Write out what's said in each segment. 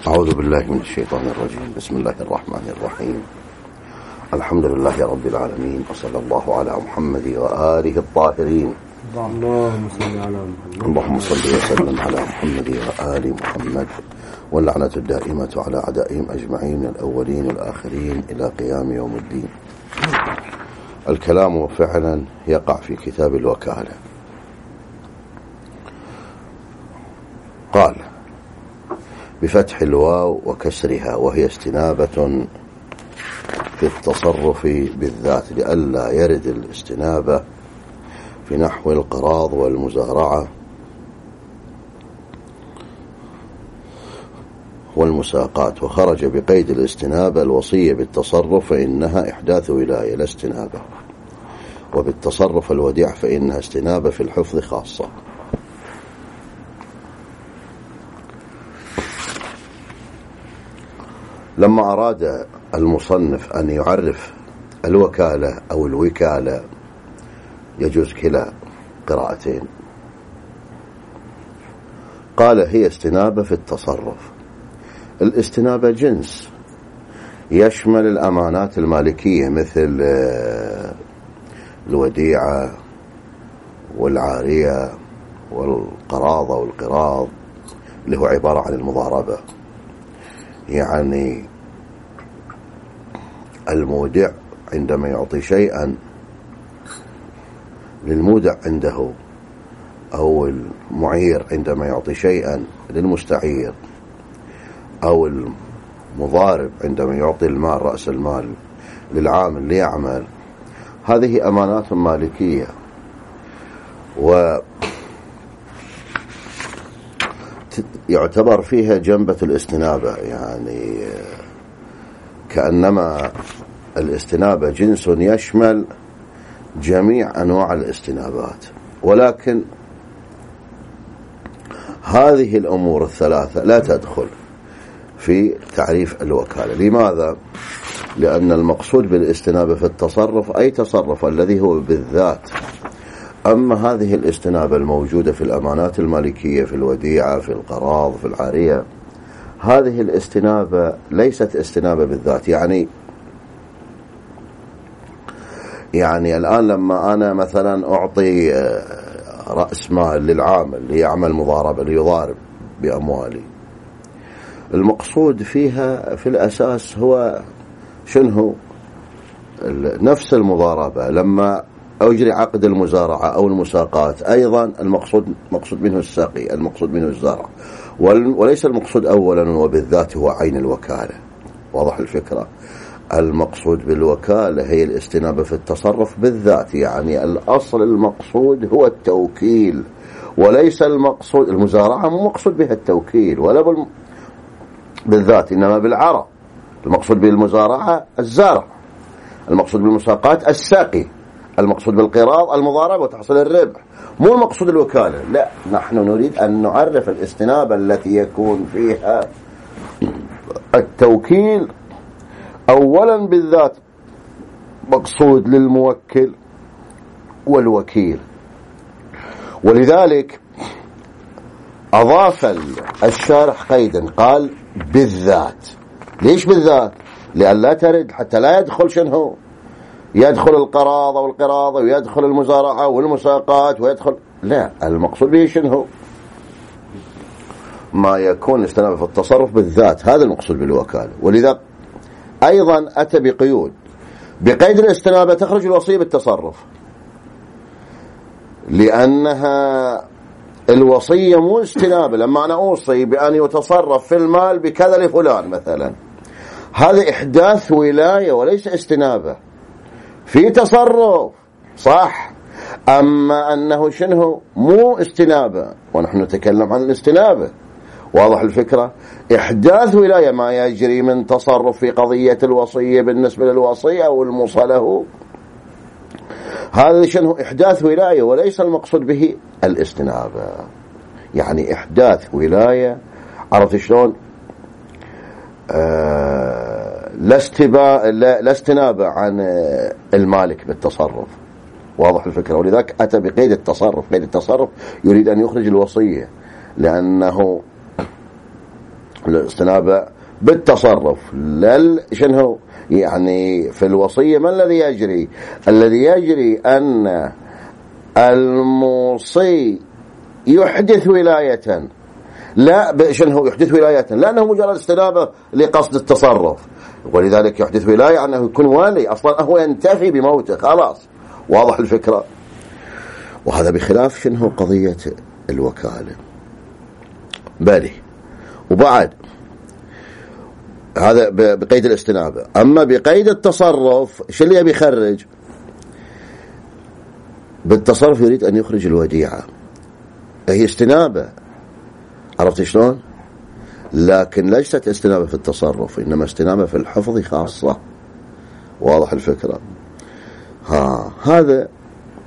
أعوذ بالله من الشيطان الرجيم. بسم الله الرحمن الرحيم. الحمد لله رب العالمين، وصلى الله على محمد وآله الطاهرين. اللهم صل وسلم على محمد وآل محمد، واللعنة الدائمة على أعدائهم أجمعين الأولين والآخرين إلى قيام يوم الدين. الكلام فعلا يقع في كتاب الوكالة. قال بفتح الواو وكسرها، وهي استنابة في التصرف بالذات، لئلا يرد الاستنابة في نحو القراض والمزارعة والمساقات، وخرج بقيد الاستنابة الوصية بالتصرف فإنها إحداث ولاية لا استنابة، وبالتصرف الوديع فإنها استنابة في الحفظ خاصة. لما أراد المصنف أن يعرف الوكالة أو الوكالة، يجوز كلا قراءتين. قال هي استنابة في التصرف. الاستنابة جنس يشمل الأمانات المالكية مثل الوديعة والعارية والقراضة والقراض، اللي هو عبارة عن المضاربة. يعني المودع عندما يعطي شيئا للمودع عنده، أو المعير عندما يعطي شيئا للمستعير، أو المضارب عندما يعطي المال رأس المال للعامل ليعمل، هذه أمانات مالكية، ويعتبر فيها جنبة الاستنابة، يعني كأنما الاستنابة جنس يشمل جميع أنواع الاستنابات. ولكن هذه الأمور الثلاثة لا تدخل في تعريف الوكالة. لماذا؟ لأن المقصود بالاستنابة في التصرف أي تصرف الذي هو بالذات. أما هذه الاستنابة الموجودة في الأمانات المالكية، في الوديعة، في القراض، في العارية، هذه الاستنابة ليست استنابة بالذات. يعني الآن لما أنا مثلا أعطي رأس مال للعامل ليعمل مضاربة ليضارب بأموالي، المقصود فيها في الأساس هو شنو؟ نفس المضاربة. لما أجري عقد المزارعة أو المساقات أيضا المقصود منه السقي، المقصود منه الزرع، وليس المقصود أولا وبالذات هو عين الوكالة. واضح الفكرة؟ المقصود بالوكالة هي الاستنابة في التصرف بالذات، يعني الأصل المقصود هو التوكيل، وليس المقصود المزارعة، مو مقصود بها التوكيل ولا بالذات، إنما بالعرض. المقصود بالمزارعة الزرع، المقصود بالمساقات الساقي، المقصود بالقراض المضاربة وتحصيل الربح، مو المقصود الوكالة. لا، نحن نريد أن نعرف الاستنابة التي يكون فيها التوكيل أولا بالذات، مقصود للموكل والوكيل. ولذلك أضاف الشارح قيدا، قال بالذات. ليش بالذات؟ لأن لا ترد، حتى لا يدخل شنو؟ يدخل القراضة والقراضة، ويدخل المزارعة والمساقات، ويدخل، لا، المقصود به شنو؟ ما يكون استنابة في التصرف بالذات، هذا المقصود بالوكالة. ولذا أيضا أتى بقيود. بقيد الاستنابة تخرج الوصية بالتصرف، لأنها الوصية مو استنابة. لما أنا أوصي بأن يتصرف في المال بكذا لفلان مثلا، هذا إحداث ولاية وليس استنابة، في تصرف صح. أما أنه شنو؟ مو استنابة، ونحن نتكلم عن الاستنابة. واضح الفكرة؟ إحداث ولاية، ما يجري من تصرف في قضية الوصية بالنسبة للوصية أو الموصله، هذا شنو؟ إحداث ولاية، وليس المقصود به الاستنابة. يعني إحداث ولاية، عرفت شلون؟ لا استنابة عن المالك بالتصرف. واضح الفكرة؟ ولذلك أتى بقيد التصرف. قيد التصرف يريد أن يخرج الوصية، لأنه الاستنابة بالتصرف. شنو يعني في الوصية ما الذي يجري؟ الذي يجري أن الموصي يحدث ولاية، لا شنو يحدث ولاية، لأنه مجرد استنابة لقصد التصرف، ولذلك يحدث ولاية أنه يكون والي، أصلا هو ينتفي بموته خلاص. واضح الفكرة؟ وهذا بخلاف شنو قضية الوكالة. بالي وبعد هذا بقيد الاستنابة. أما بقيد التصرف شو اللي يبي يخرج؟ بالتصرف يريد أن يخرج الوديعة، هي استنابة، عرفت شلون؟ لكن ليست استنابة في التصرف، إنما استنابة في الحفظ خاصة. واضح الفكرة؟ هذا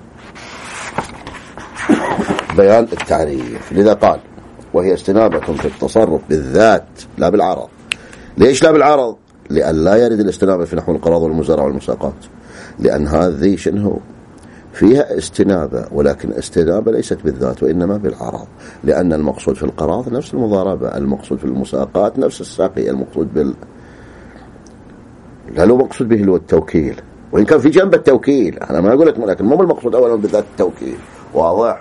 بيان التعريف. لذا قال وهي استنابة في التصرف بالذات لا بالعرض. ليش لا بالعرض؟ لأن لا يرد الاستنابة في نحو القراض والمزارع والمساقات، لأن هذه شنو فيها استنابة، ولكن استنابة ليست بالذات وإنما بالعرض، لأن المقصود في القراض نفس المضاربة، المقصود في المساقات نفس الساقي، المقصود لا مقصود به هو التوكيل، وإن كان في جنب التوكيل أنا ما أقول لك، لكن مو المقصود أولا بالذات التوكيل. واضح؟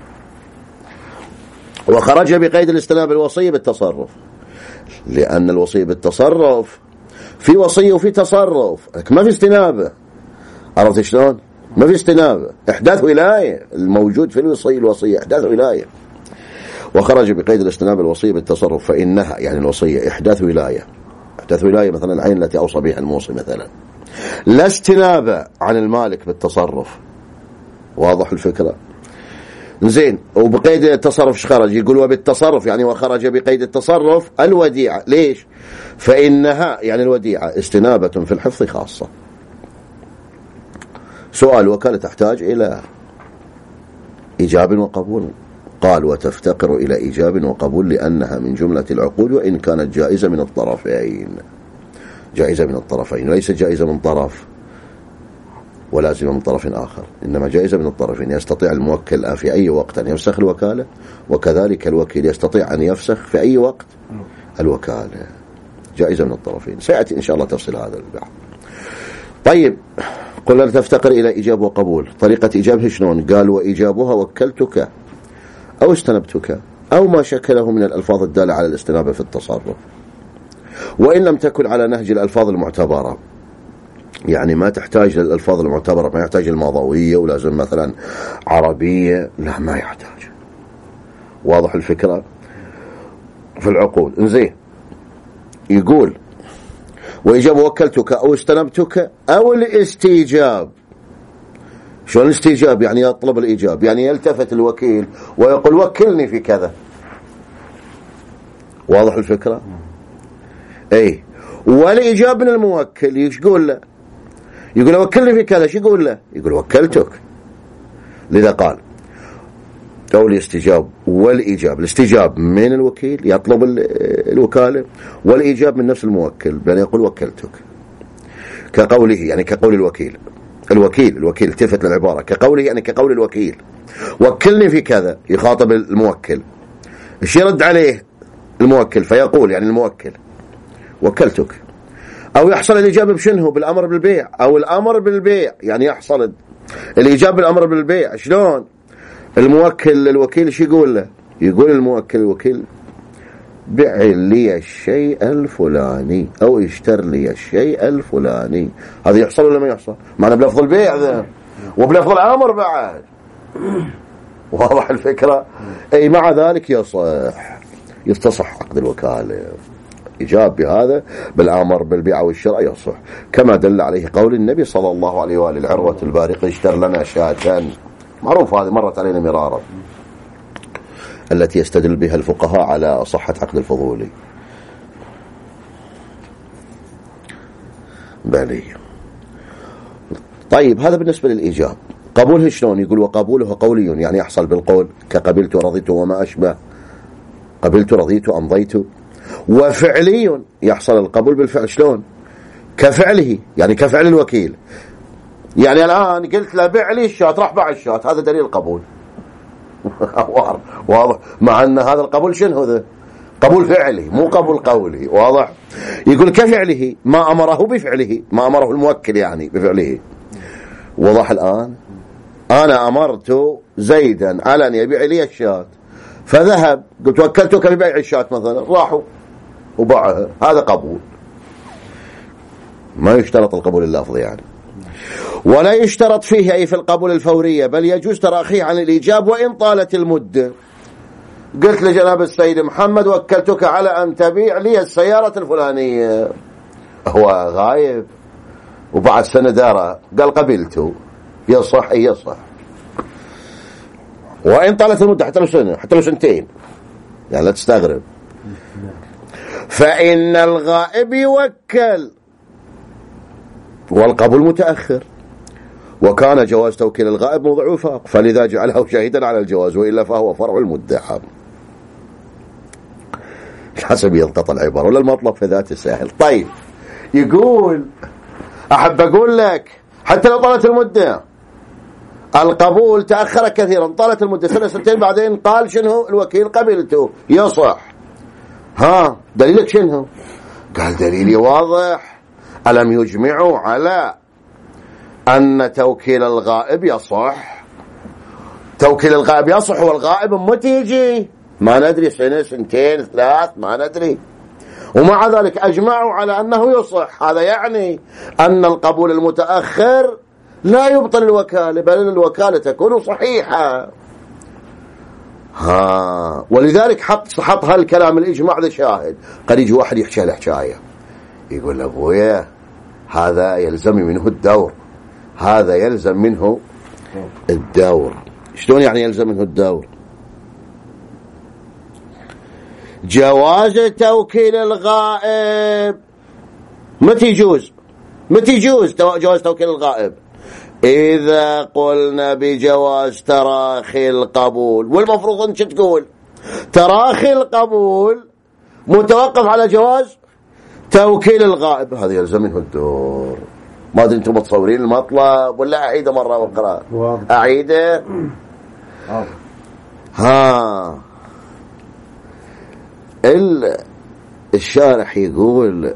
وخرج بقيد الاستنابة الوصية بالتصرف، لأن الوصية بالتصرف في وصية وفي تصرف، ما في استنابة. عرفت شلون؟ ما في استنابة، إحداث ولاية الموجود في الوصية إحداث ولاية. وخرج بقيد الاستنابة الوصية بالتصرف فإنها يعني الوصية إحداث ولاية. إحداث ولاية مثلا العين التي أوصى بها الموصي مثلا، لا استنابة عن المالك بالتصرف. واضح الفكرة؟ زين. وبقيد التصرف ايش خرج؟ يقول وبالتصرف يعني وخرج بقيد التصرف الوديعة. ليش؟ فإنها يعني الوديعة استنابة في الحفظ خاصة. سؤال: وكالة تحتاج إلى إيجاب وقبول؟ قال وتفتقر إلى إيجاب وقبول لأنها من جملة العقود، وإن كانت جائزة من الطرفين. جائزة من الطرفين، وليست جائزة من طرف ولازمة من طرف آخر، إنما جائزة من الطرفين. يستطيع الموكل في أي وقت أن يفسخ الوكالة، وكذلك الوكيل يستطيع أن يفسخ في أي وقت الوكالة. جائزة من الطرفين. سيأتي إن شاء الله تفصيل هذا البحث. طيب، قلنا تفتقر إلى إيجاب وقبول. طريقة إيجابها شلون؟ قال وإيجابها وكلتك أو استنبتك أو ما شكله من الألفاظ الدالة على الاستنابة في التصرف، وإن لم تكن على نهج الألفاظ المعتبرة، يعني ما تحتاج للألفاظ المعتبرة، ما يحتاج الماضوية ولازم مثلا عربية، لا ما يحتاج. واضح الفكرة؟ في العقود. انزين، يقول وإجاب وكلتك أو استنبتك أو الاستيجاب. شو الاستيجاب؟ يعني يطلب الإيجاب، يعني يلتفت الوكيل ويقول وكلني في كذا. واضح الفكرة؟ اي. والإيجاب من الموكل ايش يقول له؟ يقول له وكلني في كذا. شو يقول له؟ يقول وكلتك. لذا قال أو الاستجاب والإيجاب. الاستجاب من الوكيل يطلب الوكالة، والإيجاب من نفس الموكل بأن يقول وكلتك، كقوله يعني كقول الوكيل. الوكيل التفت للعبارة كقوله يعني كقول الوكيل وكلني في كذا. يخاطب الموكل، ايش يرد عليه الموكل؟ فيقول يعني الموكل وكلتك. أو يحصل الإجابة بشنه؟ بالأمر بالبيع، أو الأمر بالبيع يعني يحصل الإجابة بالأمر بالبيع. شلون؟ الموكل الوكيل ايش يقول له؟ يقول الموكل الوكيل بيع لي الشيء الفلاني أو اشتر لي الشيء الفلاني. هذا يحصل ولا ما يحصل؟ معنا بلفظ البيع ذا وبلفظ الأمر بعد. واضح الفكرة؟ أي مع ذلك يصح عقد الوكالة. إجاب بهذا بالأمر بالبيع والشراء يصح، كما دل عليه قول النبي صلى الله عليه وآله العروة البارقة اشتر لنا شاة. معروف هذه مرت علينا مرارا، التي يستدل بها الفقهاء على صحة عقد الفضولي. بالي. طيب، هذا بالنسبة للإيجاب. قبوله شلون؟ يقول وقبوله قولي يعني يحصل بالقول، كقبلت ورضيت وما أشبه. قبلت رضيت أمضيت. وفعلي يحصل القبول بالفعل. شلون؟ كفعله يعني كفعل الوكيل. يعني الآن قلت له بيع لي الشاة، راح باع الشاة، هذا دليل القبول. واضح. مع أن هذا القبول شنو ذا؟ قبول فعله مو قبول قولي. واضح؟ يقول كفعله، ما أمره بفعله، ما أمره الموكل يعني بفعله. وضح الآن؟ أنا أمرت زيدا على أن يبيع لي الشاة، فذهب، قلت وكلتك ببيع الشاة مثلا، راحوا وباعها، هذا قبول. ما يشترط القبول اللفظي يعني. ولا يشترط فيه أي في القبول الفورية، بل يجوز تراخيه عن الإيجاب وإن طالت المدة. قلت لجناب السيد محمد وكلتك على أن تبيع لي السيارة الفلانية، هو غايب وبعد سنة داره قال قبلته، يصح؟ أي يصح، وإن طالت المدة حتى لو سنة، حتى لو سنتين، يعني لا تستغرب. فإن الغائب يوكل والقبول متأخر، وكان جواز توكيل الغائب موضع وفاق، فلذا جعله شاهدا على الجواز، وإلا فهو فرع المدعى. حسب يضغط العبارة ولا المطلب في ذات الساهل. طيب يقول أحب أقول لك حتى لو طالت المدة، القبول تأخر كثيرا، طالت المدة سنة سنتين، بعدين قال شنو الوكيل قبلته، يصح. ها دليلك شنو؟ قال دليلي واضح، ألم يجمعوا على أن توكيل الغائب يصح؟ توكيل الغائب يصح والغائب متى يجي؟ ما ندري، سنة سنتين ثلاث ما ندري، ومع ذلك أجمعوا على أنه يصح. هذا يعني أن القبول المتأخر لا يبطل الوكالة، بل الوكالة تكون صحيحة. ولذلك حط هالكلام الإجماع ذا شاهد. قد يجي واحد يحكي الحكاية يقول أبويا هذا يلزم منه الدور، هذا يلزم منه الدور. شلون يعني يلزم منه الدور؟ جواز توكيل الغائب متى يجوز؟ متى يجوز جواز توكيل الغائب؟ إذا قلنا بجواز تراخي القبول، والمفروض أنت تقول تراخي القبول متوقف على جواز توكيل الغائب، هذا يلزم منه الدور. ما أدري أنتم متصورين المطلب ولا أعيده مرة أخرى؟ أعيده. الشارح يقول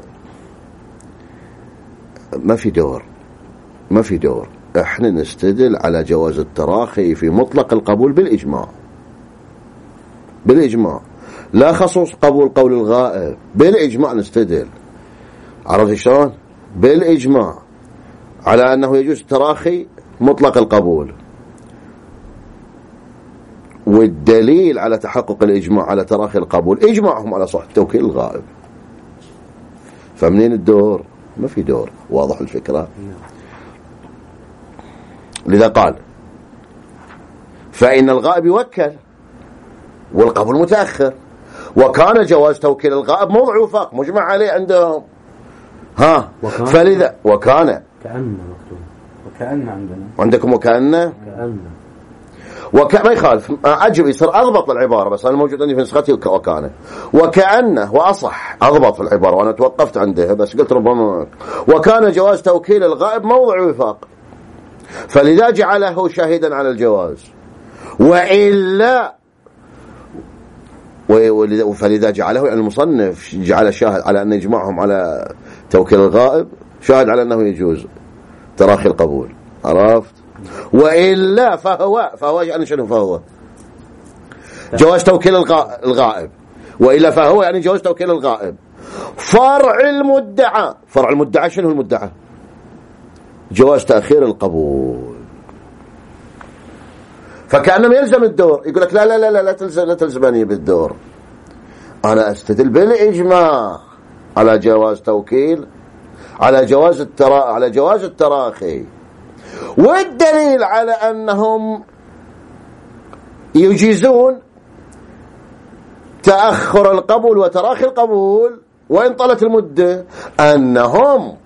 ما في دور، ما في دور. احنا نستدل على جواز التراخي في مطلق القبول بالإجماع، بالإجماع، لا خصوص قبول قول الغائب، بالإجماع نستدل. عرفت شلون؟ بالإجماع على أنه يجوز التراخي مطلق القبول، والدليل على تحقق الإجماع على تراخي القبول إجماعهم على صحة توكيل الغائب. فمنين الدور؟ ما في دور. واضح الفكرة؟ لذا قال فإن الغائب يوكل والقبول متأخر، وكان جواز توكيل الغائب موضع وفاق مجمع عليه عندهم. فلذا وكان كأن مكتوب، وكأن عندكم وكأن ما يخالف، أجب يصير أضبط العبارة، بس أنا موجود عندي في نسختي وكأنه وأصح أضبط في العبارة، وأنا توقفت عندها بس قلت ربما. وكان جواز توكيل الغائب موضع وفاق، فلذا جعله شاهدا على الجواز، وإلا فلذا جعله يعني المصنف جعل شاهد على أن يجمعهم على توكيل الغائب شاهد على أنه يجوز تراخي القبول. عرفت؟ وإلا فهو يعني شنو؟ فهو جواز توكيل الغائب، وإلا فهو يعني جواز توكيل الغائب. فرع المدعى، فرع المدعى شنو المدعى؟ جواز تأخير القبول. فكأنما يلزم الدور، يقول لك لا لا لا لا تلزمني بالدور، أنا أستدل بالإجماع على جواز توكيل، على جواز التراخي، والدليل على أنهم يجيزون تأخر القبول وتراخي القبول وإن طالت المدة أنهم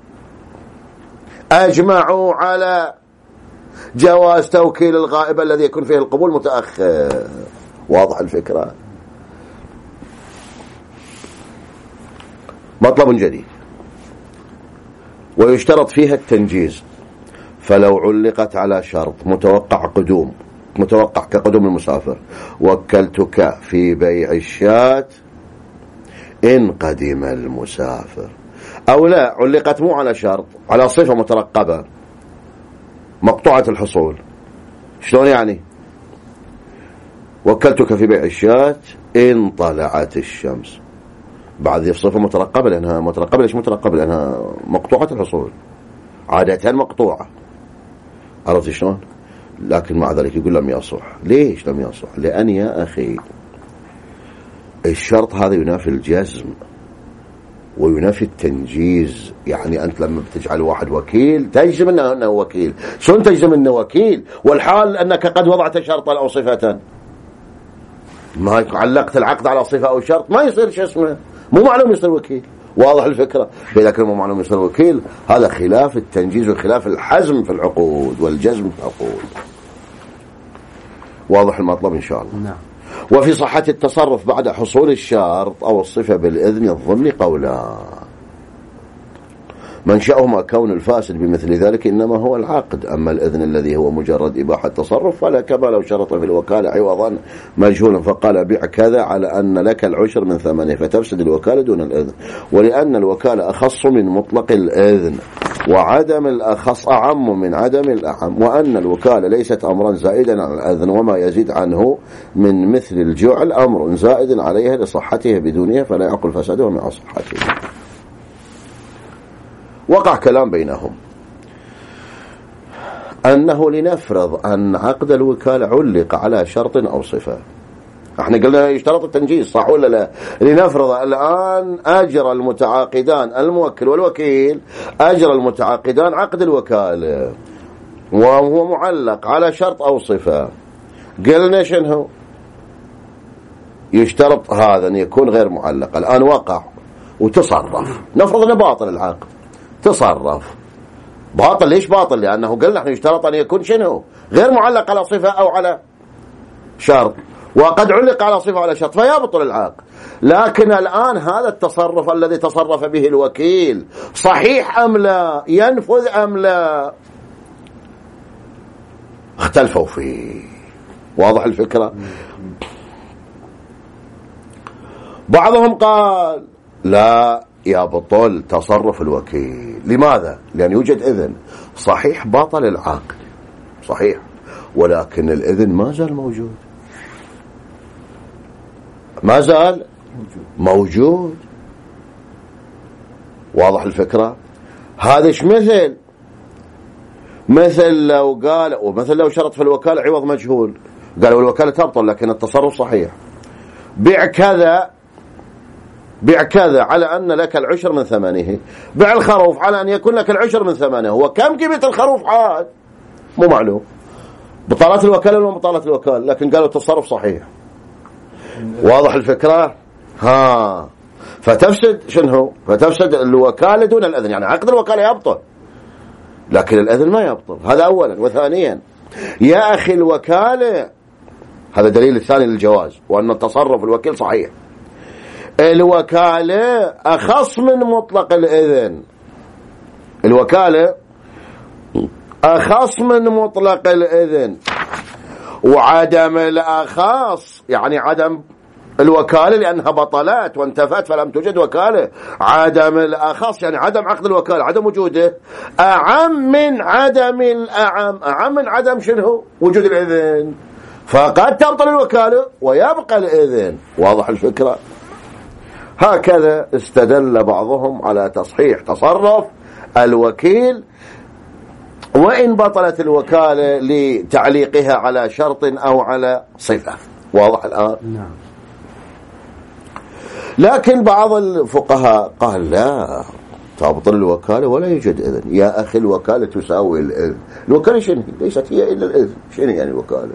أجمعوا على جواز توكيل الغائب الذي يكون فيه القبول متأخر. واضح الفكرة؟ مطلب جديد. ويشترط فيها التنجيز، فلو علقت على شرط متوقع كقدوم المسافر، وكلتك في بيع الشاة إن قدم المسافر. أو لا، علقت مو على شرط، على صفة مترقبة مقطوعة الحصول. شلون يعني؟ وكلتك في بيع الشاة إن طلعت الشمس. بعد صفة مترقبة، لأنها مترقبة. ليش مترقبة؟ لأنها مقطوعة الحصول، عادة مقطوعة. عرفت شلون؟ لكن مع ذلك يقول لم يصح. ليش لم يصح؟ لأن يا أخي الشرط هذا ينافي الجزم وينافي التنجيز. يعني أنت لما بتجعل واحد وكيل تجزم أنه وكيل. شلون تجزم أنه وكيل والحال أنك قد وضعت شرطا أو صفة؟ ما علقت العقد على صفة أو شرط ما يصير شو اسمه، مو معلوم يصير وكيل. واضح الفكرة؟ لكن مو معلوم يصير وكيل، هذا خلاف التنجيز وخلاف الحزم في العقود والجزم في العقود. واضح المطلب إن شاء الله. نعم. وفي صحة التصرف بعد حصول الشرط أو الصفة بالإذن الضمن قولان. منشأهما كون الفاسد بمثل ذلك إنما هو العقد. أما الإذن الذي هو مجرد إباحة تصرف فلا، كما لو شرط في الوكالة عوضا مجهولا فقال بيع كذا على أن لك العشر من ثمنه، فتفسد الوكالة دون الإذن. ولأن الوكالة أخص من مطلق الإذن، وعدم الأخص أعم من عدم الأعم، وأن الوكالة ليست أمرا زائدا على الإذن، وما يزيد عنه من مثل الجعل أمر زائد عليها لصحته بدونها، فلا يعقل فساده مع صحته. وقع كلام بينهم أنه لنفرض أن عقد الوكالة علق على شرط أو صفة. احنا قلنا يشترط التنجيز، صح ولا لا؟ لنفرض الآن أجرى المتعاقدان الموكل والوكيل، أجرى المتعاقدان عقد الوكالة وهو معلق على شرط أو صفة. قلنا شنو؟ يشترط هذا أن يكون غير معلق. الآن وقع وتصرف، نفرض أنه باطل العقد، تصرف باطل. ليش باطل؟ لأنه قلنا احنا يشترط أن يكون شنو؟ غير معلق على صفة أو على شرط، وقد علق على صفة على شرط فيبطل العقد. لكن الآن هذا التصرف الذي تصرف به الوكيل صحيح أم لا؟ ينفذ أم لا؟ اختلفوا فيه. واضح الفكرة؟ بعضهم قال لا يبطل تصرف الوكيل. لماذا؟ لأن يوجد إذن. صحيح باطل العقد، صحيح، ولكن الإذن ما زال موجود، ما زال موجود. واضح الفكرة؟ هذا ايش مثل لو قال، ومثل لو شرط في الوكالة عوض مجهول، قالوا الوكالة تبطل لكن التصرف صحيح. بيع كذا على أن لك العشر من ثمنه. بيع الخروف على أن يكون لك العشر من ثمنه. وكم قيمة الخروف عاد مو معلوم. بطالات الوكالة ولا بطالات الوكالة، لكن قالوا التصرف صحيح. واضح الفكرة؟ فتفسد شنو؟ فتفسد الوكالة دون الأذن. يعني عقد الوكالة يبطل لكن الأذن ما يبطل. هذا أولا. وثانيا يا أخي الوكالة، هذا دليل الثاني للجواز وأن التصرف الوكيل صحيح. الوكالة أخص من مطلق الإذن. الوكالة أخص من مطلق الإذن، وعدم الأخص يعني عدم الوكالة لأنها بطلت وانتفت فلم توجد وكالة. عدم الأخص يعني عدم عقد الوكالة، عدم وجوده، أعم من عدم الأعم. أعم من عدم شنو؟ وجود الإذن. فقد تبطل الوكالة ويبقى الإذن. واضح الفكرة؟ هكذا استدل بعضهم على تصحيح تصرف الوكيل وإن بطلت الوكالة لتعليقها على شرط أو على صفة. واضح الآن؟ نعم. لكن بعض الفقهاء قال لا، تبطل الوكالة ولا يوجد إذن. يا أخي الوكالة تساوي الإذن. الوكالة شنو؟ ليست هي إلا الإذن. شنو يعني الوكالة؟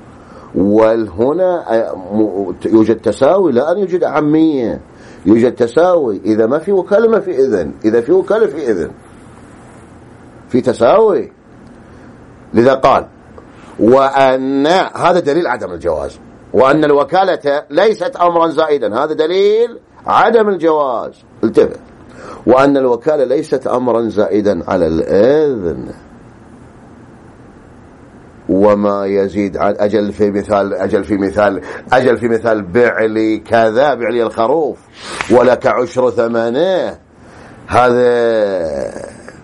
وهنا يوجد تساوي، لا أن يوجد أعمية. يوجد تساوي. إذا ما في وكالة ما في إذن، إذا في وكالة في إذن، في تساوي. لذا قال وأن هذا دليل عدم الجواز، وأن الوكالة ليست أمرا زائدا، هذا دليل عدم الجواز. التفت. وأن الوكالة ليست أمرا زائدا على الإذن، وما يزيد عن أجل في مثال بع لي كذا، بع لي الخروف ولك عشر ثمنه، هذا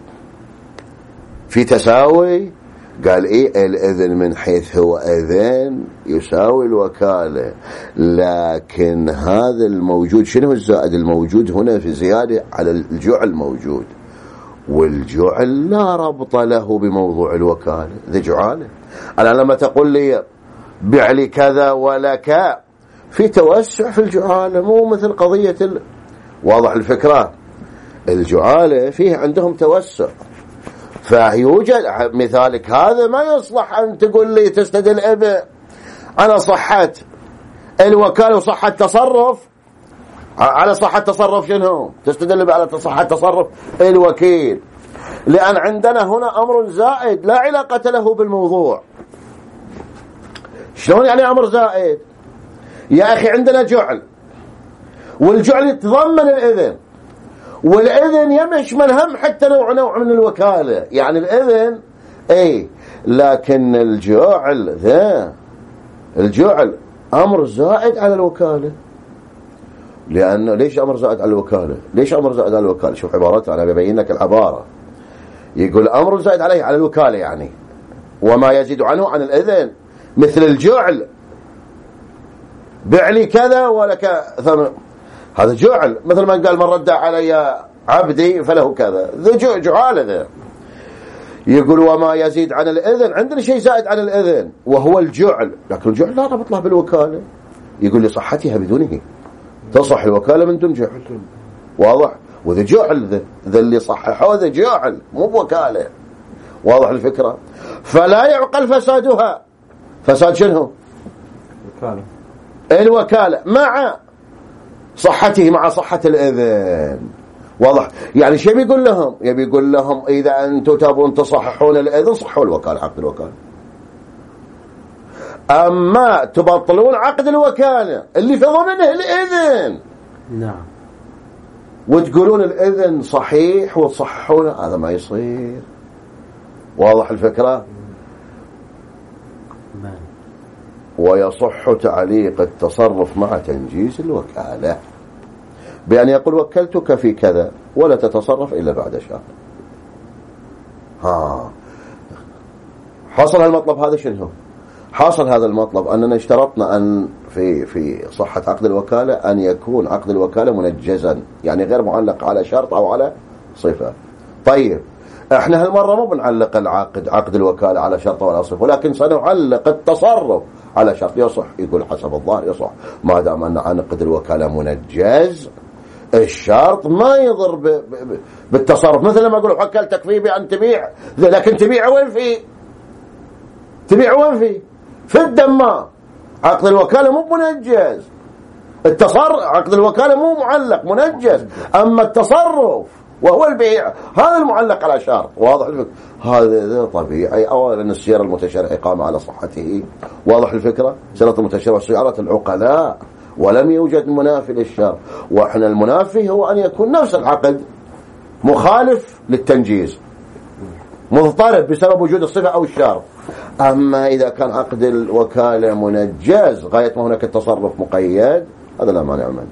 في تساوي. قال إيه الإذن من حيث هو إذن يساوي الوكالة، لكن هذا الموجود شنو الزائد الموجود هنا في زيادة على الجعل موجود، والجعل لا ربط له بموضوع الوكالة، ذي جعالة. أنا لما تقول لي بع لي كذا ولك في توسع في الجعالة، مو مثل قضية واضح الفكرة. الجعالة فيه عندهم توسع، فيوجد مثالك هذا ما يصلح أن تقول لي تستدل أنا صحة الوكالة وصحة تصرف على صحة تصرف شنو؟ تستدل على صحة تصرف الوكيل، لأن عندنا هنا أمر زائد لا علاقة له بالموضوع. شلون يعني أمر زائد؟ يا أخي عندنا جعل، والجعل يتضمن الإذن، والإذن يشمل هم حتى نوع من الوكالة، يعني الإذن أي، لكن الجعل أمر زائد على الوكالة. لأنه ليش أمر زائد على الوكالة؟ ليش أمر زائد على الوكالة؟ شوف عبارته، أنا ببين لك العبارة. يقول أمر زائد عليه على الوكالة، يعني وما يزيد عنه عن الإذن مثل الجعل، بع لي كذا ولك ثمن، هذا جعل. مثل ما قال من رد علي عبدي فله كذا، ذا جعال ذا. يقول وما يزيد عن الإذن، عندنا شيء زائد عن الإذن وهو الجعل، لكن الجعل لا ربط له بالوكالة. يقول لصحتها بدونه، تصح الوكالة من دون جعل، واضح. وذا جعل، ذا اللي صححه ذا جعل مو بوكالة، واضح الفكرة. فلا يعقل فسادها، فساد شنو؟ الوكالة مع صحته، مع صحة الإذن، واضح. يعني شو بيقول لهم؟ يبي يقول لهم إذا أنتم تبون تصححون الإذن صحوا الوكالة، عقد الوكالة. أما تبطلون عقد الوكالة اللي في ضمنه الإذن، نعم، وتقولون الإذن صحيح وتصححونه، هذا ما يصير، واضح الفكرة. ويصح تعليق التصرف مع تنجيز الوكالة بأن يقول وكلتك في كذا ولا تتصرف إلا بعد شهر. حصل المطلب هذا شنو؟ حاصل هذا المطلب أننا اشترطنا أن في صحة عقد الوكالة أن يكون عقد الوكالة منجزا، يعني غير معلق على شرط أو على صفة. طيب احنا هالمرة مو بنعلق عقد الوكالة على شرط ولا صفة، ولكن سنعلق التصرف على شرط. يصح، يقول حسب الظاهر يصح، ما دام أن عقد الوكالة منجز، الشرط ما يضر بالتصرف. مثل ما أقول وكلتك فيه بأن تبيع، لكن تبيع وين فيه؟ تبيع وين فيه؟ في الدماء. عقد الوكالة مو منجز، عقد الوكالة مو معلق منجز، أما التصرف وهو البيع هذا المعلق على شرط، واضح الفكرة. هذا طبيعي. أولا السيارة المتشرع قام على صحته، واضح الفكرة. سيارة المتشرع سيارة العقلاء، ولم يوجد منافي للشرط، وإحنا المنافي هو أن يكون نفس العقد مخالف للتنجيز، مضطرب بسبب وجود الصفة أو الشرط. أما إذا كان عقد الوكالة منجز غاية ما هناك التصرف مقيد، هذا لا مانع منه.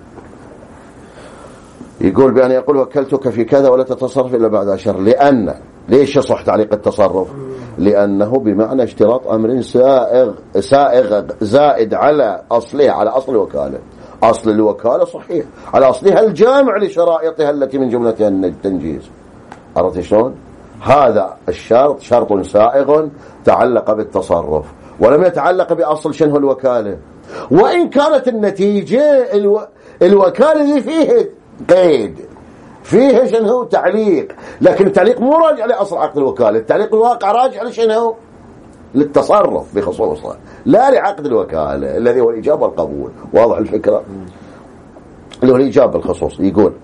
يقول بأن يقول وكلتك في كذا ولا تتصرف إلا بعد 10. لأن ليش يصح تعليق التصرف؟ لأنه بمعنى اشتراط أمر سائغ زائد على أصله، على أصل الوكالة. أصل الوكالة صحيح على أصلها الجامع لشرائطها التي من جملتها التنجيز. عرفت شلون؟ هذا الشرط شرط سائغ تعلق بالتصرف ولم يتعلق بأصل شنه الوكالة، وإن كانت النتيجة الوكالة اللي فيه قيد، فيه شنه تعليق، لكن التعليق مو راجع لأصل عقد الوكالة، التعليق الواقع راجع لشنه للتصرف بخصوصه، لا لعقد الوكالة الذي هو الإجابة والقبول. واضح الفكرة؟ اللي هو الإجابة بالخصوص. يقول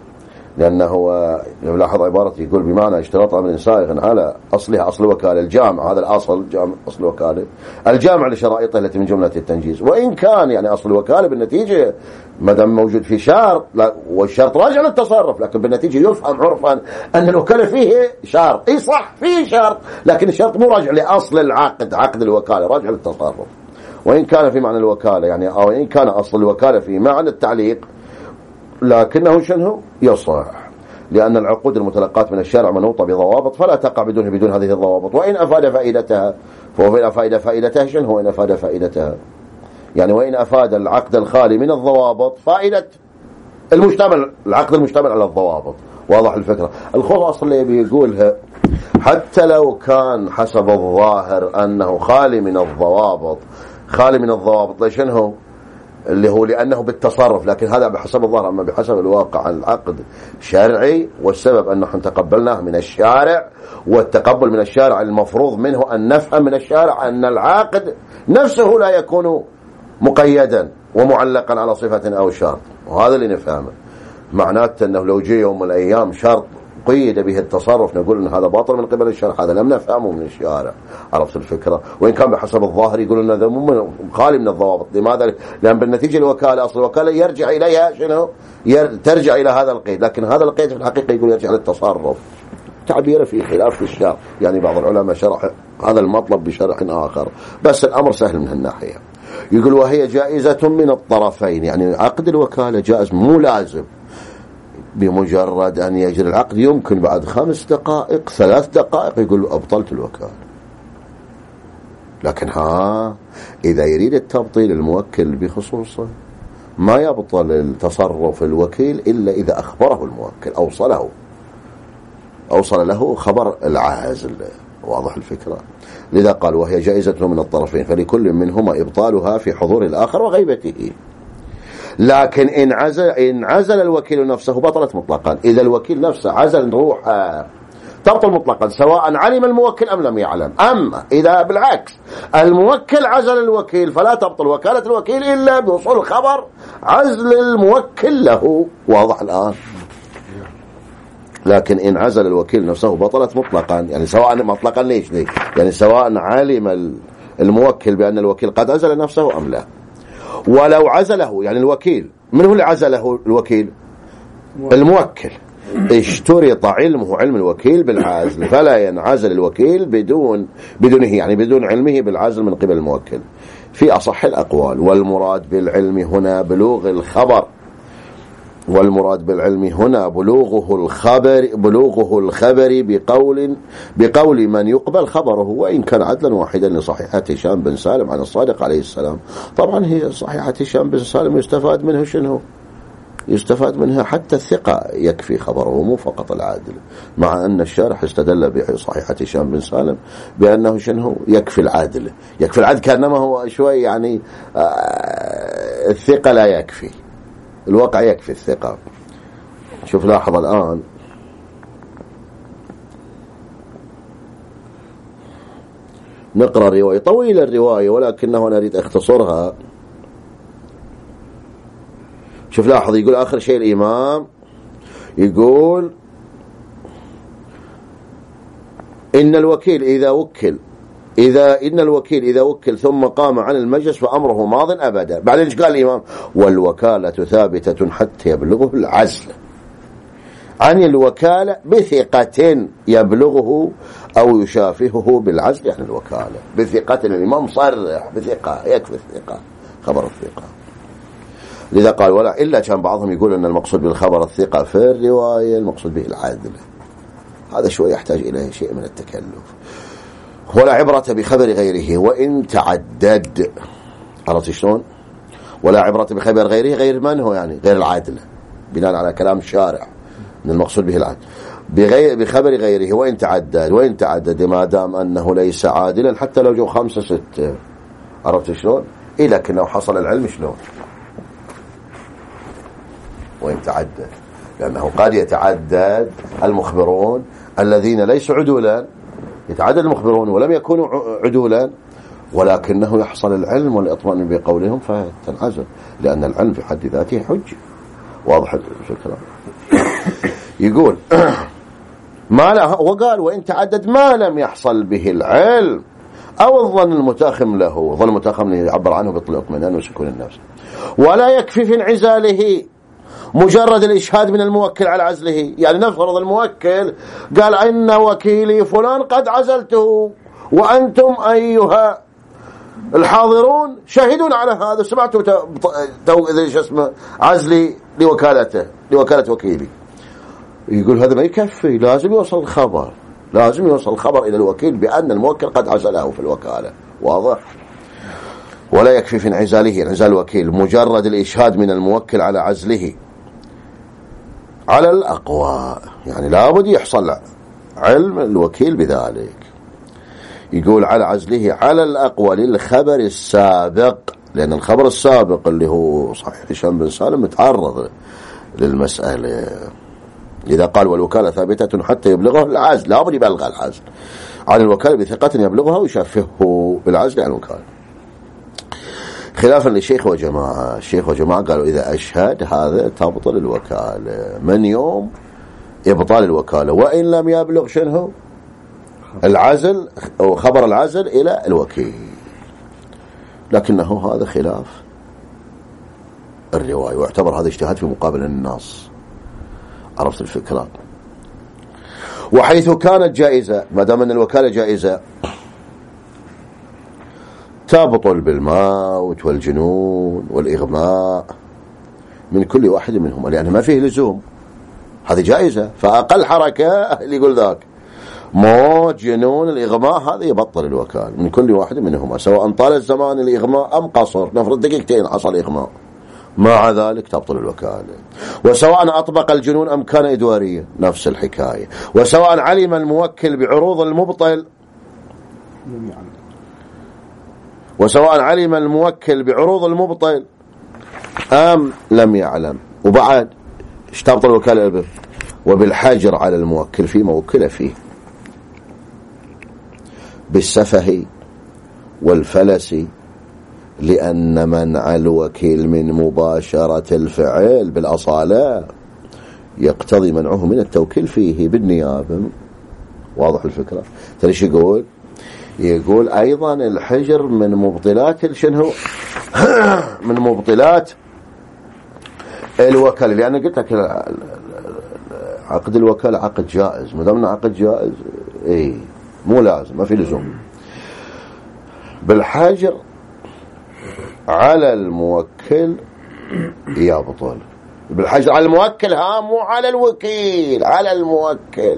لأنه يلاحظ عبارة يقول بمعنى اشتراط أمر سائغ على أصلها أصل الوكالة الجامع، هذا الأصل جامع أصل الوكالة الجامع لشرائطه التي من جملة التنجيز، وإن كان يعني أصل الوكالة بالنتيجة ما دام موجود في شرط والشرط راجع للتصرف، لكن بالنتيجة يفهم عرفا أن الوكالة فيه شرط، إي صح فيه شرط، لكن الشرط مو راجع لأصل العقد، عقد الوكالة راجع للتصرف. وإن كان في معنى الوكالة يعني أو إن كان أصل الوكالة في معنى التعليق لكنه شنو يصح، لأن العقود المتلقاة من الشارع منوطة بضوابط فلا تقع بدون هذه الضوابط، وإن أفاد فائدتها فهو إن أفاد فائدتها شنو هو إن أفاد فائدتها يعني وإن أفاد العقد الخالي من الضوابط فائدة المجتمل، العقد المجتمل على الضوابط. واضح الفكرة؟ الخلاصة اللي بيقولها حتى لو كان حسب الظاهر أنه خالي من الضوابط، خالي من الضوابط ليش هو اللي هو لأنه بالتصرف، لكن هذا بحسب الظاهر، أما بحسب الواقع العقد شرعي، والسبب أنه تقبلناه من الشارع، والتقبل من الشارع المفروض منه أن نفهم من الشارع أن العقد نفسه لا يكون مقيدا ومعلقا على صفة أو شرط، وهذا اللي نفهمه. معناته أنه لو جاء يوم من الأيام شرط قيد به التصرف نقول أن هذا باطل من قبل الشرع، هذا لم نفهمه من الشارع. عرفت الفكرة؟ وإن كان بحسب الظاهر يقول أن هذا خالي من الضوابط. لماذا؟ لأن بالنتيجة الوكالة أصل الوكالة يرجع إليها شنو؟ ترجع إلى هذا القيد، لكن هذا القيد في الحقيقة يقول يرجع للتصرف. تعبيره في خلاف في الشرع، يعني بعض العلماء شرح هذا المطلب بشرح آخر، بس الأمر سهل من هالناحية. يقول وهي جائزة من الطرفين، يعني عقد الوكالة جائز مو لازم بمجرد أن يجري العقد، يمكن بعد 5 دقائق 3 دقائق يقول أبطلت الوكالة. لكن إذا يريد التبطيل الموكل بخصوصه ما يبطل التصرف الوكيل إلا إذا أخبره الموكل، أوصل له خبر العازل. واضح الفكرة؟ لذا قال وهي جائزة من الطرفين فلكل منهما إبطالها في حضور الآخر وغيبته. لكن إن عزل الوكيل نفسه بطلت مطلقا. إذا الوكيل نفسه عزل روحه تبطل مطلقا سواء علم الموكل أم لم يعلم. أما إذا بالعكس الموكل عزل الوكيل فلا تبطل وكالة الوكيل إلا بوصول خبر عزل الموكل له. واضح الآن؟ لكن إن عزل الوكيل نفسه بطلت مطلقا، يعني سواء مطلقا ليش يعني سواء علم الموكل بأن الوكيل قد عزل نفسه أم لا. ولو عزله يعني الوكيل، من هو اللي عزله الوكيل؟ الموكل. اشترط علم الوكيل بالعزل، فلا ينعزل الوكيل بدونه يعني بدون علمه بالعزل من قبل الموكل في أصح الأقوال. والمراد بالعلم هنا بلوغ الخبر، والمراد بالعلم هنا بلوغه الخبر بقول من يقبل خبره، وإن كان عدلا واحدا لصحيحة هشام بن سالم عن الصادق عليه السلام. طبعا هي صحيحة هشام بن سالم يستفاد منه شنو؟ يستفاد منها حتى الثقة يكفي خبره مو فقط العادل، مع أن الشارح استدل بصحيحة هشام بن سالم بأنه شنو؟ يكفي العادل. يكفي العادل كأنما هو شوي يعني الثقة لا يكفي، الواقع يكفي الثقة. شوف لاحظ الآن نقرأ رواية طويلة الرواية ولكنه أنا أريد أختصرها. شوف لاحظ يقول آخر شيء الإمام يقول إن الوكيل إذا وكل ثم قام عن المجلس فأمره ماض أبدا. بعدين قال الإمام والوكالة ثابتة حتى يبلغه العزل عن الوكالة بثقة يبلغه أو يشافهه بالعزل عن الوكالة بثقة. الإمام صرح بثقة، يكفي الثقة خبر الثقة. لذا قال ولا إلا كان بعضهم يقول أن المقصود بالخبر الثقة في الرواية المقصود به العدل. هذا شوي يحتاج إليه شيء من التكلف. ولا عبرة بخبر غيره وإن تعدد. عرفت شلون؟ ولا عبرة بخبر غيره، غير من هو يعني غير العادل بناء على كلام الشارع أن المقصود به العدل بخبر غيره وإن تعدد ما دام أنه ليس عادلا حتى لو جو 5 6. عرفت شلون؟ لكنه حصل العلم شلون؟ وإن تعدد، لأنه قد يتعدد المخبرون الذين ليسوا عدولا، يتعدد المخبرون ولم يكونوا عدولا ولكنه يحصل العلم والإطمئنان بقولهم فتنعزل، لأن العلم في حد ذاته حجة. واضح الفكرة؟ يقول ما له، وقال وإن تعدد ما لم يحصل به العلم أو الظن المتاخم له، ظن المتاخم يعبر عنه بالاطمئنان وسكون النفس، ولا يكفي في انعزاله مجرد الإشهاد من الموكل على عزله. يعني نفرض الموكل قال إن وكيلي فلان قد عزلته وأنتم أيها الحاضرون شاهدون على هذا، سمعتوا عزلي لوكالته، لوكالة وكيلي. يقول هذا ما يكفي، لازم يوصل الخبر، لازم يوصل الخبر إلى الوكيل بأن الموكل قد عزله في الوكالة. واضح؟ ولا يكفي في انعزاله، انعزال الوكيل، مجرد الإشهاد من الموكل على عزله على الأقوى، يعني لابد يحصل علم الوكيل بذلك. يقول على عزله على الأقوى للخبر السابق، لأن الخبر السابق اللي هو صحيح هشام بن سالم متعرض للمسألة. إذا قال والوكالة ثابتة حتى يبلغه العزل، لابد يبلغ العزل عن الوكالة بثقة يبلغها ويشفهه بالعزل عن الوكالة، خلافا للشيخ وجماعة. الشيخ وجماعة قالوا إذا أشهد هذا تبطل الوكالة من يوم إبطال الوكالة، وإن لم يبلغ شنو العزل أو خبر العزل إلى الوكيل. لكنه هذا خلاف الرواية، واعتبر هذا اجتهاد في مقابل النص. عرفت الفكرة؟ وحيث كانت جائزة، ما دام أن الوكالة جائزة، تبطل بالموت والجنون والإغماء من كل واحد منهم، لأنه ما فيه لزوم، هذه جائزة. فأقل حركة اللي يقول ذاك موت جنون الإغماء هذا يبطل الوكالة من كل واحد منهما، سواء طال الزمان الإغماء أم قصر. نفرض دقيقتين حصل إغماء، مع ذلك تبطل الوكالة. وسواء أطبق الجنون أم كان إدواريا نفس الحكاية. وسواء علم الموكل بعروض المبطل، وسواء علم الموكل بعروض المبطل أم لم يعلم. وبعد ايش تبطل الوكالة به؟ وبالحجر على الموكل فيما وكل فيه بالسفه والفلس، لأن منع الوكيل من مباشرة الفعل بالأصالة يقتضي منعه من التوكيل فيه بالنيابة. واضح الفكرة؟ تريش يقول؟ يقول أيضا الحجر من مبطلات شنو من مبطلات الوكالة، لأن قلت لك عقد الوكالة عقد جائز، ما دامنا عقد جائز ايه مو لازم، ما في لزوم. بالحجر على الموكل يبطل، بالحجر على الموكل، ها مو على الوكيل، على الموكل.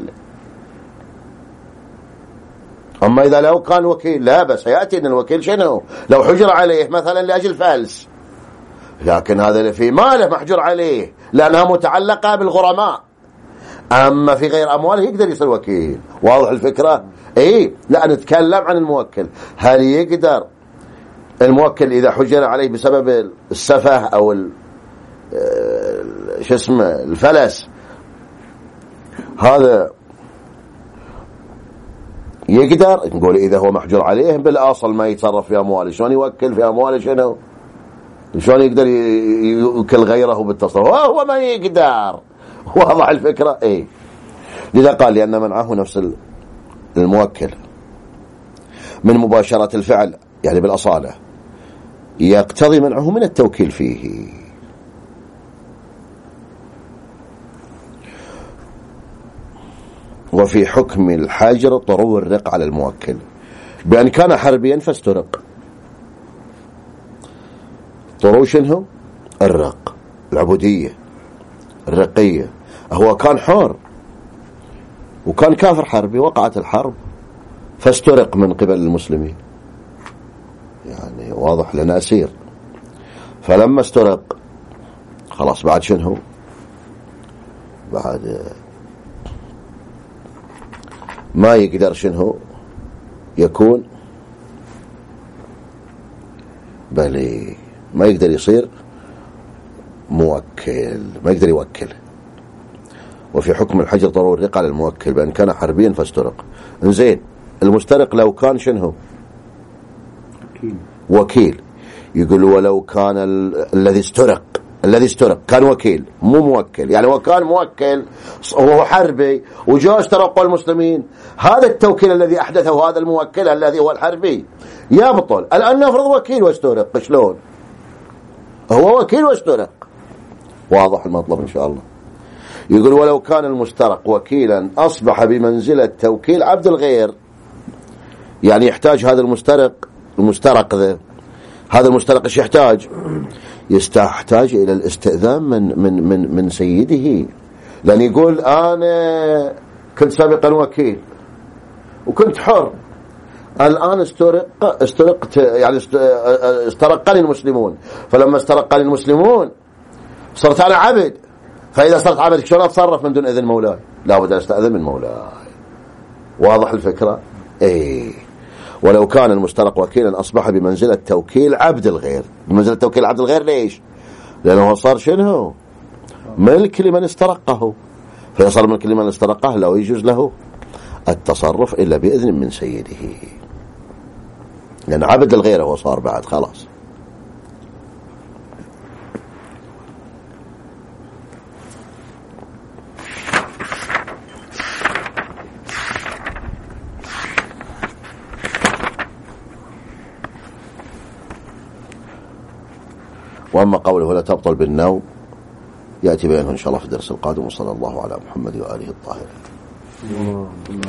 أما إذا لو كان وكيل لا بس، يأتي أن الوكيل شنو لو حجر عليه مثلا لأجل فلس، لكن هذا اللي في ماله محجور عليه لأنها متعلقة بالغرماء. أما في غير أمواله يقدر يصير وكيل. واضح الفكرة؟ إيه. لا نتكلم عن الموكل، هل يقدر الموكل إذا حجر عليه بسبب السفه أو شو اسمه الفلس، هذا يقدر نقول إذا هو محجور عليه بالأصل ما يتصرف في أمواله، شلون يوكل في أمواله؟ شنو شلون يقدر يوكل غيره بالتصرف؟ هو ما يقدر. واضح الفكرة؟ إيه. لذا قال لأن منعه نفس الموكل من مباشرة الفعل يعني بالأصالة يقتضي منعه من التوكيل فيه. وفي حكم الحاجر طرو الرق على الموكل بأن كان حربيا فاسترق. طرو شنو؟ الرق، العبودية الرقية. هو كان حر وكان كافر حربي، وقعت الحرب فاسترق من قبل المسلمين، يعني واضح لنا أسير. فلما استرق خلاص بعد شنو؟ بعد ما يقدر شنو يكون، بل ما يقدر يصير موكل، ما يقدر يوكل. وفي حكم الحجر طرو الرق على الموكل بأن كان حربيا فاسترق. انزين المسترق لو كان شنو؟ وكيل. يقول ولو كان الذي استرق الذي استرق كان وكيل مو موكل، يعني هو كان موكل وهو حربي وجاء استرقوا المسلمين، هذا التوكيل الذي أحدثه هذا الموكل الذي هو الحربي يبطل. الآن نفرض وكيل واسترق، شلون؟ هو وكيل واسترق. واضح المطلب إن شاء الله. يقول ولو كان المسترق وكيلا أصبح بمنزلة توكيل عبد الغير، يعني يحتاج هذا المسترق هذا المسترق ايش يحتاج؟ يحتاج إلى الاستئذان من سيده، لأن يقول أنا كنت سابقا وكيل وكنت حر، الآن استرقت يعني استرقني المسلمون، فلما استرقني المسلمون صرت أنا عبد، فإذا صرت عبد شلون أتصرف من دون إذن مولاي؟ لا بد أن أستأذن من مولاي. واضح الفكرة؟ إيه. ولو كان المسترق وكيلا أصبح بمنزلة توكيل عبد الغير. بمنزلة توكيل عبد الغير ليش؟ لأنه صار شنو؟ ملك لمن استرقه، فيصار ملك لمن استرقه لا يجوز له التصرف إلا بإذن من سيده، لأن عبد الغير هو صار بعد خلاص. وأما قوله لا تبطل بالنوم يأتي بيانه إن شاء الله في الدرس القادم، وصلى الله على محمد وآله الطاهرين.